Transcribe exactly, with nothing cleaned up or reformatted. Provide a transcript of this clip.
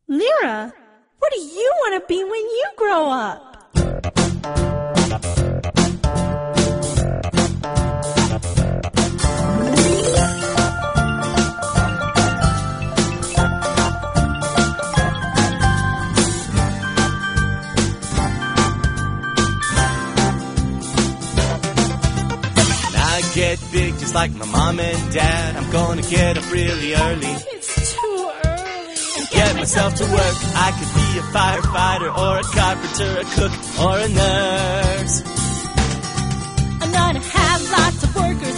Lyra, what do you want to be when you grow up? Get big just like my mom and dad. I'm gonna get up really early. It's too early. And get myself to work. I could be a firefighter or a carpenter, a cook or a nurse. I'm gonna have lots of workers